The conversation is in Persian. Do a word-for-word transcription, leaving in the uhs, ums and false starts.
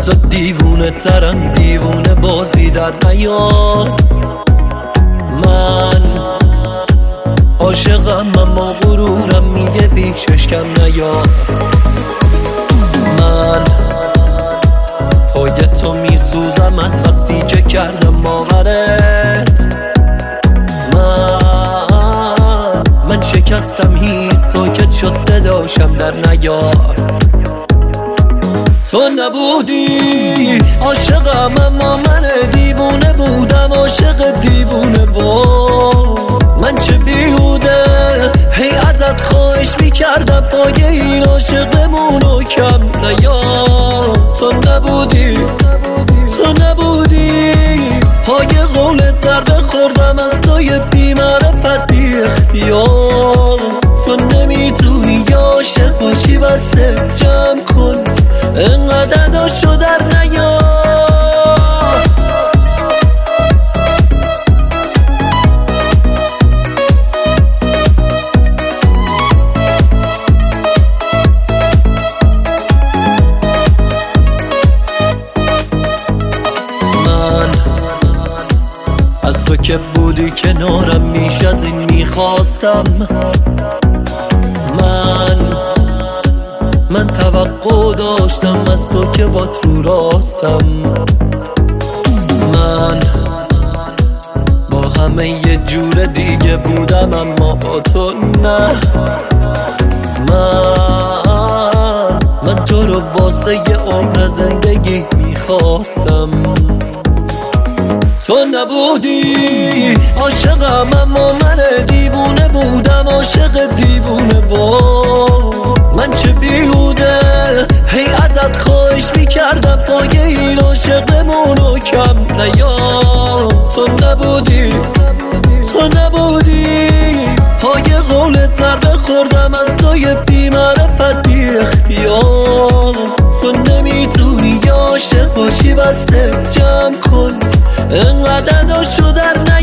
تو دیوونه ترم، دیوونه بازی در نیار. من عاشقم اما غرورم میگه پیشش کم نیار. من پای تو میسوزم از وقتی که کردم باورت. من من شکستم هیچ ساکت شد صداشم در نیار. تو نبودی عاشقم اما من دیوونه بودم، عاشق دیوونه و من چه بیهوده هی ازت خواهش میکردم پای این عاشقمونو کم نیار. تو نبودی تو نبودی پای قولت ضربه خوردم از توی بی معرفت بی اختیار. تو نمیتونی عاشق باشی بسه جمع کن انقدر داشو در نیار. من از تو که بودی کنارم میش از این میخواستم. من من توقع داشتم از تو که با رو راستم. من با همه یه جور دیگه بودم اما با تو نه. من من تو رو واسه یه عمر زندگی میخواستم. تو نبودی عاشقم اما من دیوونه بودم، عاشق دیوونه و من چه بیهوده هی ازت خواهش میکردم پای این عاشقمونو کم نیار. تو نبودی تو نبودی پای قولت ضربه خوردم از توی بی معرفت بی اختیار. تو نمیتونی عاشق باشی بسه جمع کن انقدر داشو در